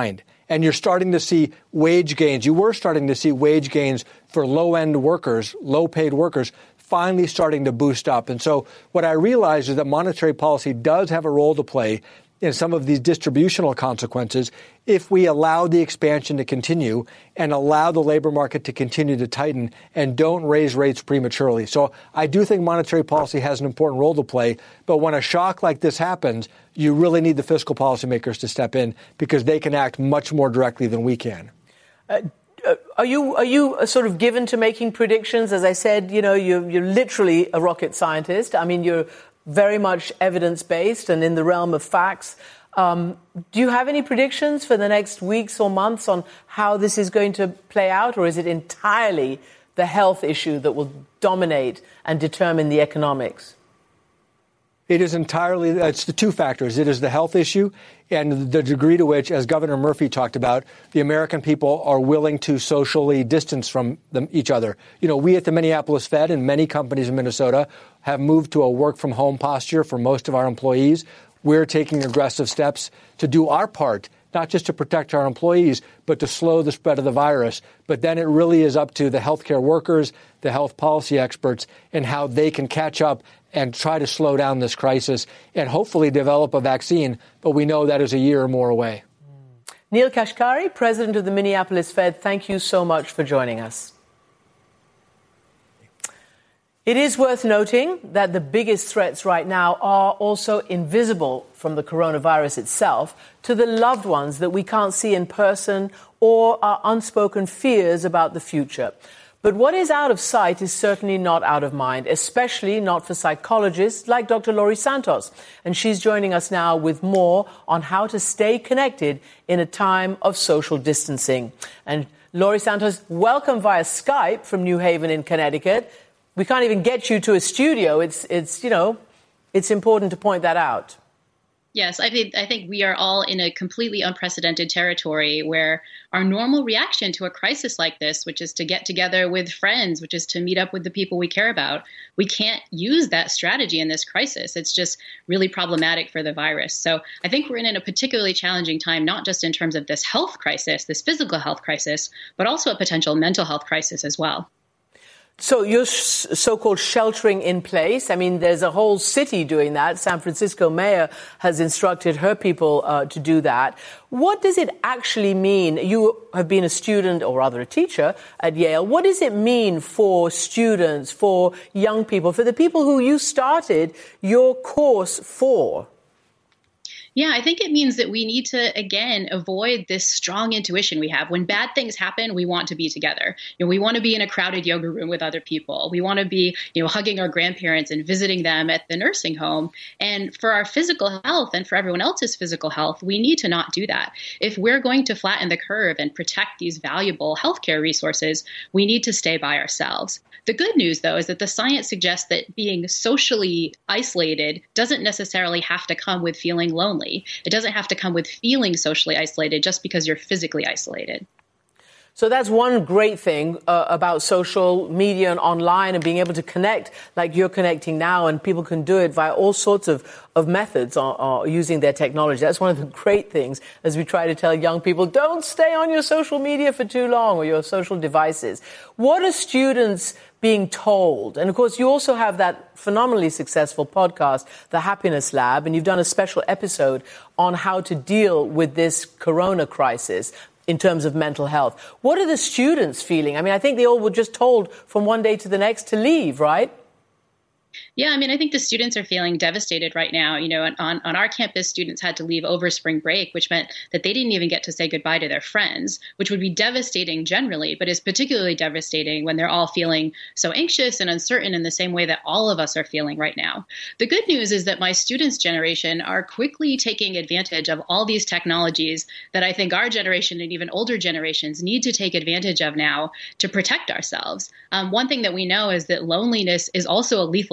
And you're starting to see wage gains. You were starting to see wage gains for low-end workers, low-paid workers, finally starting to boost up. And so what I realize is that monetary policy does have a role to play in some of these distributional consequences if we allow the expansion to continue and allow the labor market to continue to tighten and don't raise rates prematurely. So I do think monetary policy has an important role to play. But when a shock like this happens, you really need the fiscal policymakers to step in because they can act much more directly than we can. Uh, Are you are you sort of given to making predictions? As I said, you know, you're, you're literally a rocket scientist. I mean, you're very much evidence-based and in the realm of facts. Um, do you have any predictions for the next weeks or months on how this is going to play out, or is it entirely the health issue that will dominate and determine the economics? It is entirely, it's the two factors. It is the health issue and the degree to which, as Governor Murphy talked about, the American people are willing to socially distance from them, each other. You know, we at the Minneapolis Fed and many companies in Minnesota have moved to a work-from-home posture for most of our employees. We're taking aggressive steps to do our part, not just to protect our employees, but to slow the spread of the virus. But then it really is up to the healthcare workers, the health policy experts, and how they can catch up and try to slow down this crisis and hopefully develop a vaccine. But we know that is a year or more away. Neel Kashkari, president of the Minneapolis Fed, thank you so much for joining us. It is worth noting that the biggest threats right now are also invisible from the coronavirus itself to the loved ones that we can't see in person or our unspoken fears about the future. But what is out of sight is certainly not out of mind, especially not for psychologists like Doctor Laurie Santos. And she's joining us now with more on how to stay connected in a time of social distancing. And Laurie Santos, welcome via Skype from New Haven in Connecticut. We can't even get you to a studio. It's, it's you know, it's important to point that out. Yes, I think I think we are all in a completely unprecedented territory where our normal reaction to a crisis like this, which is to get together with friends, which is to meet up with the people we care about, we can't use that strategy in this crisis. It's just really problematic for the virus. So I think we're in a particularly challenging time, not just in terms of this health crisis, this physical health crisis, but also a potential mental health crisis as well. So you're so-called sheltering in place. I mean, there's a whole city doing that. San Francisco mayor has instructed her people uh, to do that. What does it actually mean? You have been a student, or rather a teacher, at Yale. What does it mean for students, for young people, for the people who you started your course for? Yeah, I think it means that we need to, again, avoid this strong intuition we have. When bad things happen, we want to be together. You know, we want to be in a crowded yoga room with other people. We want to be, you know, hugging our grandparents and visiting them at the nursing home. And for our physical health and for everyone else's physical health, we need to not do that. If we're going to flatten the curve and protect these valuable healthcare resources, we need to stay by ourselves. The good news, though, is that the science suggests that being socially isolated doesn't necessarily have to come with feeling lonely. It doesn't have to come with feeling socially isolated just because you're physically isolated. So that's one great thing uh, about social media and online and being able to connect like you're connecting now, and people can do it via all sorts of, of methods or, or using their technology. That's one of the great things as we try to tell young people, don't stay on your social media for too long or your social devices. What are students being told? And of course, you also have that phenomenally successful podcast, The Happiness Lab, and you've done a special episode on how to deal with this corona crisis in terms of mental health. What are the students feeling? I mean, I think they all were just told from one day to the next to leave, right? Yeah, I mean, I think the students are feeling devastated right now. You know, on, on our campus, students had to leave over spring break, which meant that they didn't even get to say goodbye to their friends, which would be devastating generally, but is particularly devastating when they're all feeling so anxious and uncertain in the same way that all of us are feeling right now. The good news is that my students' generation are quickly taking advantage of all these technologies that I think our generation and even older generations need to take advantage of now to protect ourselves. Um, one thing that we know is that loneliness is also a lethal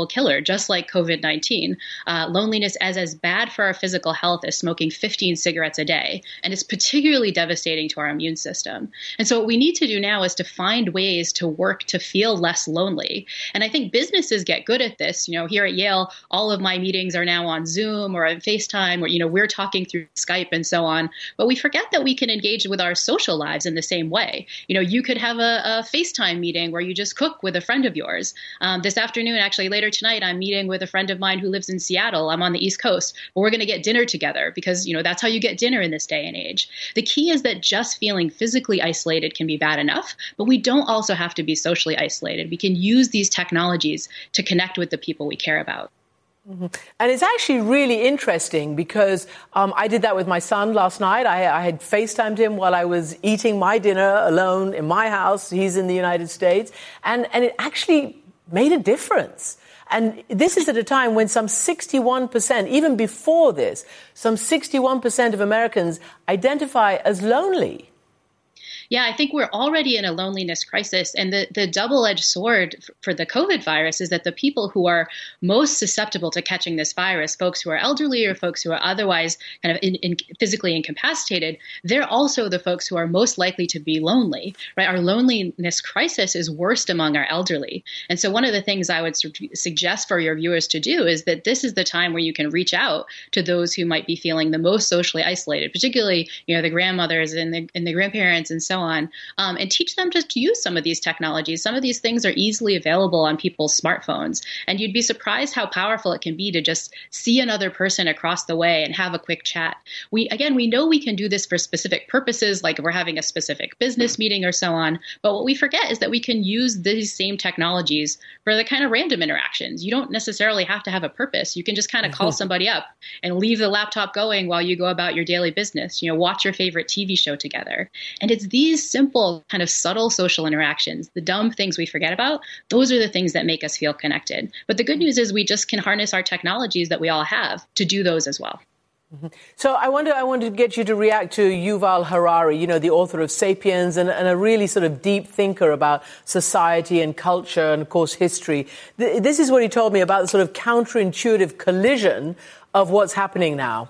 invisible killer, just like COVID nineteen. Uh, loneliness is as bad for our physical health as smoking fifteen cigarettes a day, and it's particularly devastating to our immune system. And so what we need to do now is to find ways to work to feel less lonely. And I think businesses get good at this. You know, here at Yale, all of my meetings are now on Zoom or on FaceTime, or, you know, we're talking through Skype and so on. But we forget that we can engage with our social lives in the same way. You know, you could have a, a FaceTime meeting where you just cook with a friend of yours. Um, this afternoon, actually later tonight, I'm meeting with a friend of mine who lives in Seattle. I'm on the East Coast, but we're going to get dinner together because, you know, that's how you get dinner in this day and age. The key is that just feeling physically isolated can be bad enough, but we don't also have to be socially isolated. We can use these technologies to connect with the people we care about. Mm-hmm. And it's actually really interesting because um, I did that with my son last night. I, I had FaceTimed him while I was eating my dinner alone in my house. He's in the United States. And, and it actually made a difference. And this is at a time when some sixty-one percent, even before this, some sixty-one percent of Americans identify as lonely. Yeah, I think we're already in a loneliness crisis. And the, the double-edged sword for the COVID virus is that the people who are most susceptible to catching this virus, folks who are elderly or folks who are otherwise kind of in, in physically incapacitated, they're also the folks who are most likely to be lonely, right? Our loneliness crisis is worst among our elderly. And so one of the things I would su- suggest for your viewers to do is that this is the time where you can reach out to those who might be feeling the most socially isolated, particularly, you know, the grandmothers and the, and the grandparents and so on, um, and teach them just to use some of these technologies. Some of these things are easily available on people's smartphones, and you'd be surprised how powerful it can be to just see another person across the way and have a quick chat. We, again, we know we can do this for specific purposes, like if we're having a specific business meeting or so on, but what we forget is that we can use these same technologies for the kind of random interactions. You don't necessarily have to have a purpose. You can just kind of call somebody up and leave the laptop going while you go about your daily business, you know, watch your favorite T V show together. And it's these These simple, kind of subtle social interactions, the dumb things we forget about, those are the things that make us feel connected. But the good news is we just can harness our technologies that we all have to do those as well. Mm-hmm. So I wonder, I wanted to get you to react to Yuval Harari, you know, the author of Sapiens and, and a really sort of deep thinker about society and culture and, of course, history. Th- this is what he told me about the sort of counterintuitive collision of what's happening now.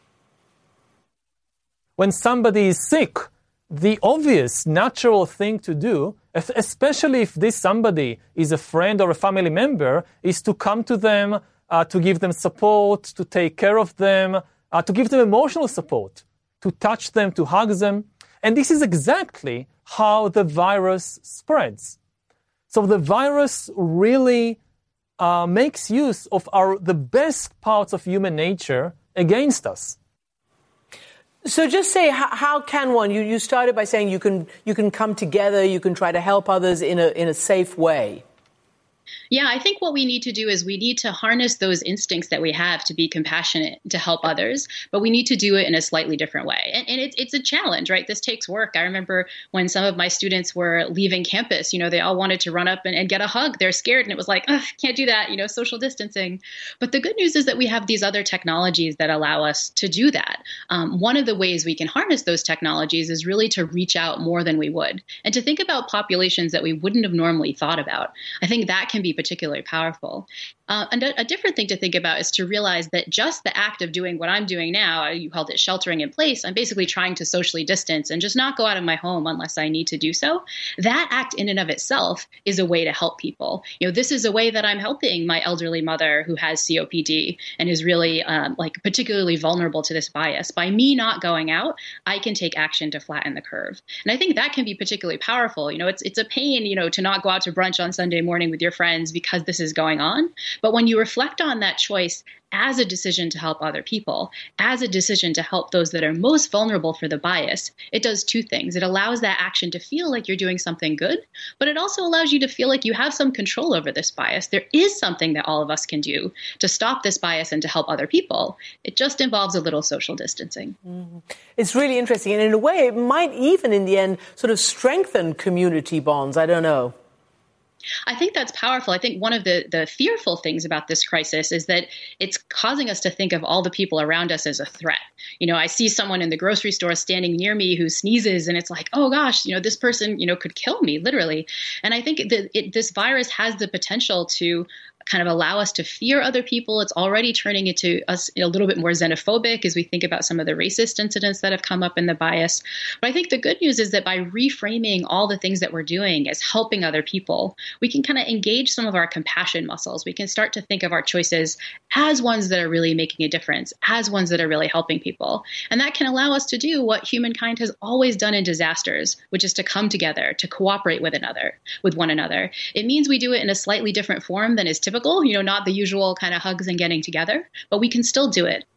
When somebody is sick, the obvious, natural thing to do, especially if this somebody is a friend or a family member, is to come to them, uh, to give them support, to take care of them, uh, to give them emotional support, to touch them, to hug them. And this is exactly how the virus spreads. So the virus really uh, makes use of our the best parts of human nature against us. So just say, how, how can one, you, you started by saying you can you can come together, you can try to help others in a in a safe way. Yeah, I think what we need to do is we need to harness those instincts that we have to be compassionate, to help others, but we need to do it in a slightly different way. And, and it's it's a challenge, right? This takes work. I remember when some of my students were leaving campus, you know, they all wanted to run up and, and get a hug. They're scared. And it was like, oh, can't do that, you know, social distancing. But the good news is that we have these other technologies that allow us to do that. Um, one of the ways we can harness those technologies is really to reach out more than we would and to think about populations that we wouldn't have normally thought about. I think that can be particularly powerful. Uh, and a, a different thing to think about is to realize that just the act of doing what I'm doing now, you called it sheltering in place, I'm basically trying to socially distance and just not go out of my home unless I need to do so. That act in and of itself is a way to help people. You know, this is a way that I'm helping my elderly mother who has C O P D and is really um, like particularly vulnerable to this bias. By me not going out, I can take action to flatten the curve. And I think that can be particularly powerful. You know, it's it's a pain, you know, to not go out to brunch on Sunday morning with your friends because this is going on. But when you reflect on that choice as a decision to help other people, as a decision to help those that are most vulnerable for the bias, it does two things. It allows that action to feel like you're doing something good, but it also allows you to feel like you have some control over this bias. There is something that all of us can do to stop this bias and to help other people. It just involves a little social distancing. Mm-hmm. It's really interesting. And in a way, it might even in the end sort of strengthen community bonds. I don't know. I think that's powerful. I think one of the, the fearful things about this crisis is that it's causing us to think of all the people around us as a threat. You know, I see someone in the grocery store standing near me who sneezes and it's like, oh gosh, you know, this person, you know, could kill me, literally. And I think that it, this virus has the potential to kind of allow us to fear other people. It's already turning into us a little bit more xenophobic as we think about some of the racist incidents that have come up in the bias. But I think the good news is that by reframing all the things that we're doing as helping other people, we can kind of engage some of our compassion muscles. We can start to think of our choices as ones that are really making a difference, as ones that are really helping people. And that can allow us to do what humankind has always done in disasters, which is to come together, to cooperate with another, with one another. It means we do it in a slightly different form than is typical, you know, not the usual kind of hugs and getting together, but we can still do it.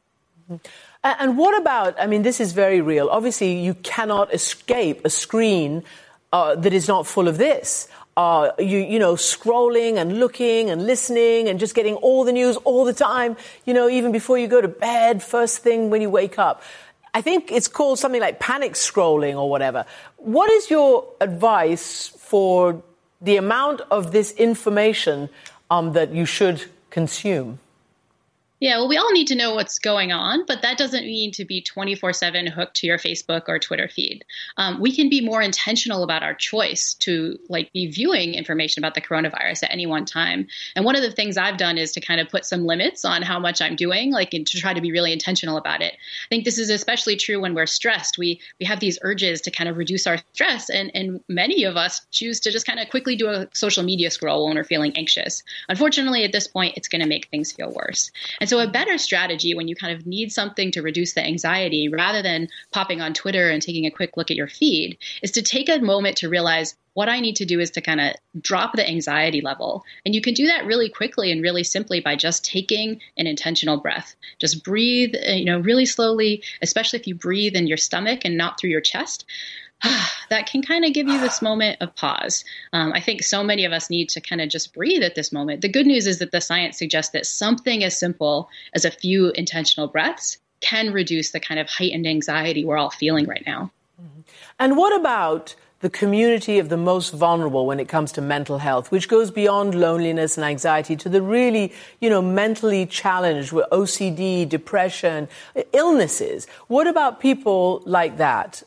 And what about, I mean, this is very real. Obviously, you cannot escape a screen uh, that is not full of this. Uh, you, you know, scrolling and looking and listening and just getting all the news all the time, you know, even before you go to bed, first thing when you wake up. I think it's called something like panic scrolling or whatever. What is your advice for the amount of this information um, that you should consume? Yeah, well, we all need to know what's going on, but that doesn't mean to be twenty-four seven hooked to your Facebook or Twitter feed. Um, we can be more intentional about our choice to like be viewing information about the coronavirus at any one time. And one of the things I've done is to kind of put some limits on how much I'm doing, like and to try to be really intentional about it. I think this is especially true when we're stressed. We we have these urges to kind of reduce our stress, and, and many of us choose to just kind of quickly do a social media scroll when we're feeling anxious. Unfortunately, at this point, it's going to make things feel worse. And so a better strategy when you kind of need something to reduce the anxiety, rather than popping on Twitter and taking a quick look at your feed, is to take a moment to realize what I need to do is to kind of drop the anxiety level. And you can do that really quickly and really simply by just taking an intentional breath. Just breathe, you know, really slowly, especially if you breathe in your stomach and not through your chest. That can kind of give you this moment of pause. Um, I think so many of us need to kind of just breathe at this moment. The good news is that the science suggests that something as simple as a few intentional breaths can reduce the kind of heightened anxiety we're all feeling right now. And what about the community of the most vulnerable when it comes to mental health, which goes beyond loneliness and anxiety to the really, you know, mentally challenged with O C D, depression, illnesses? What about people like that?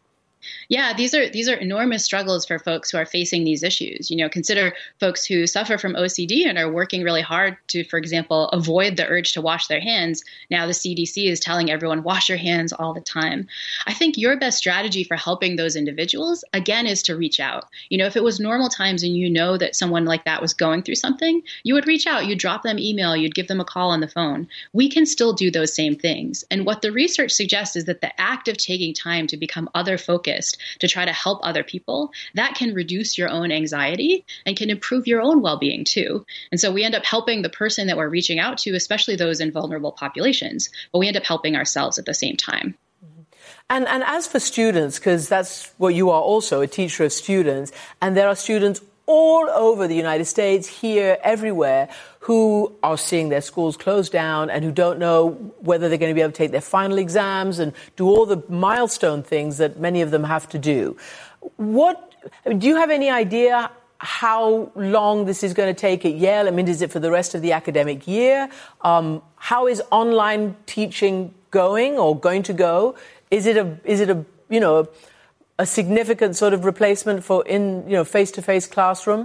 Yeah, these are these are enormous struggles for folks who are facing these issues. You know, consider folks who suffer from O C D and are working really hard to, for example, avoid the urge to wash their hands. Now the C D C is telling everyone, wash your hands all the time. I think your best strategy for helping those individuals, again, is to reach out. You know, if it was normal times and you know that someone like that was going through something, you would reach out, you'd drop them email, you'd give them a call on the phone. We can still do those same things. And what the research suggests is that the act of taking time to become other focused, to try to help other people, that can reduce your own anxiety and can improve your own well-being too. And so we end up helping the person that we're reaching out to, especially those in vulnerable populations, but we end up helping ourselves at the same time. And, and as for students, because that's what you are also, a teacher of students, and there are students all over the United States, here, everywhere, who are seeing their schools closed down and who don't know whether they're going to be able to take their final exams and do all the milestone things that many of them have to do. What, do you have any idea how long this is going to take at Yale? I mean, is it for the rest of the academic year? Um, how is online teaching going or going to go? Is it a, is it a, you know, a significant sort of replacement for in, you know, face-to-face classroom?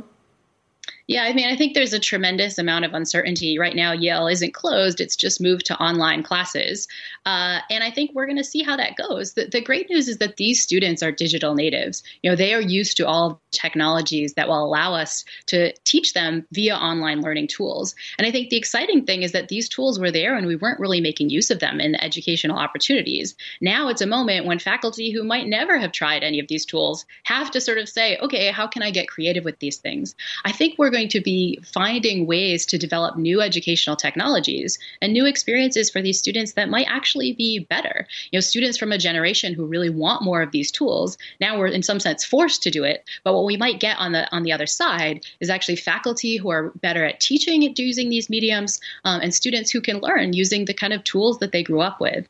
Yeah, I mean, I think there's a tremendous amount of uncertainty. Right now, Yale isn't closed. It's just moved to online classes. Uh, and I think we're going to see how that goes. The, the great news is that these students are digital natives. You know, they are used to all technologies that will allow us to teach them via online learning tools. And I think the exciting thing is that these tools were there and we weren't really making use of them in the educational opportunities. Now it's a moment when faculty who might never have tried any of these tools have to sort of say, okay, how can I get creative with these things? I think we're going to be finding ways to develop new educational technologies and new experiences for these students that might actually be better. You know, students from a generation who really want more of these tools, now we're in some sense forced to do it. But what we might get on the on the other side is actually faculty who are better at teaching at using these mediums, um, and students who can learn using the kind of tools that they grew up with.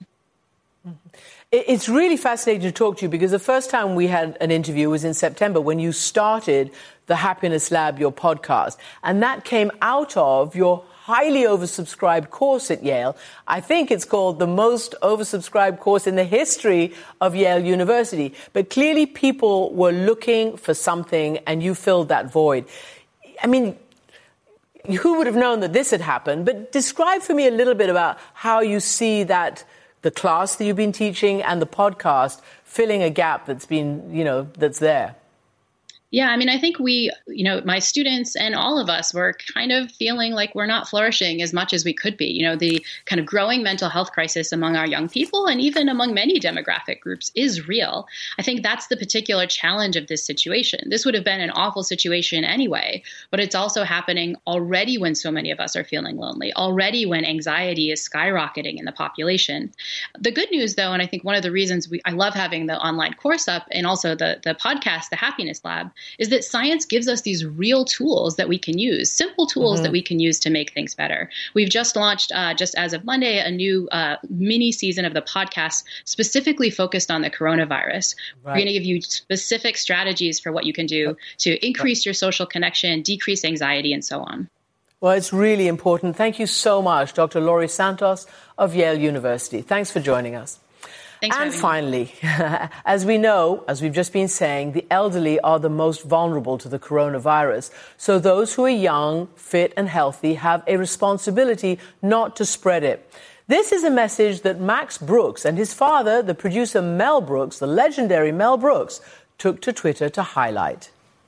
It's really fascinating to talk to you because the first time we had an interview was in September when you started the Happiness Lab, your podcast. And that came out of your highly oversubscribed course at Yale. I think it's called the most oversubscribed course in the history of Yale University. But clearly people were looking for something and you filled that void. I mean, Who would have known that this had happened? But describe for me a little bit about how you see that the class that you've been teaching and the podcast filling a gap that's been, you know, that's there. Yeah, I mean, I think we, you know, my students and all of us were kind of feeling like we're not flourishing as much as we could be. You know, the kind of growing mental health crisis among our young people and even among many demographic groups is real. I think that's the particular challenge of this situation. This would have been an awful situation anyway, but it's also happening already when so many of us are feeling lonely, already when anxiety is skyrocketing in the population. The good news, though, and I think one of the reasons we, I love having the online course up and also the, the podcast, The Happiness Lab, is that science gives us these real tools that we can use, simple tools mm-hmm. that we can use to make things better. We've just launched, uh, just as of Monday, a new uh, mini season of the podcast specifically focused on the coronavirus. Right. We're going to give you specific strategies for what you can do to increase your social connection, decrease anxiety, and so on. Well, it's really important. Thank you so much, Doctor Laurie Santos of Yale University. Thanks for joining us. Thanks and finally, as we know, as we've just been saying, the elderly are the most vulnerable to the coronavirus. So those who are young, fit and healthy have a responsibility not to spread it. This is a message that Max Brooks and his father, the producer Mel Brooks, the legendary Mel Brooks, took to Twitter to highlight.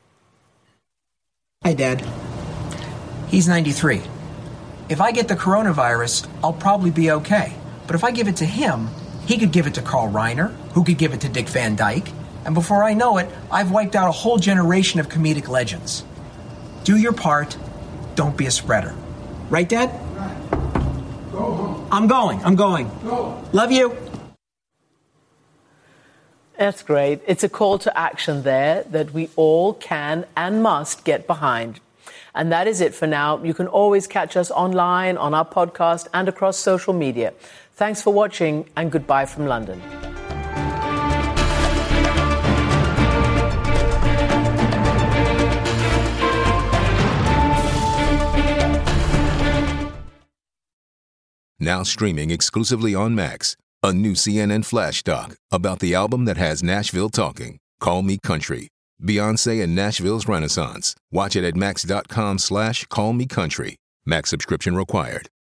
Hi, Dad. He's ninety-three. If I get the coronavirus, I'll probably be okay. But if I give it to him, he could give it to Carl Reiner, who could give it to Dick Van Dyke, and before I know it, I've wiped out a whole generation of comedic legends. Do your part, don't be a spreader. Right, Dad? Right. Go home. I'm going, I'm going. Go. Love you. That's great. It's a call to action there that we all can and must get behind. And that is it for now. You can always catch us online, on our podcast, and across social media. Thanks for watching, and goodbye from London. Now streaming exclusively on Max, a new C N N Flash doc about the album that has Nashville talking, Call Me Country. Beyonce and Nashville's Renaissance. Watch it at max.com slash call me country. Max subscription required.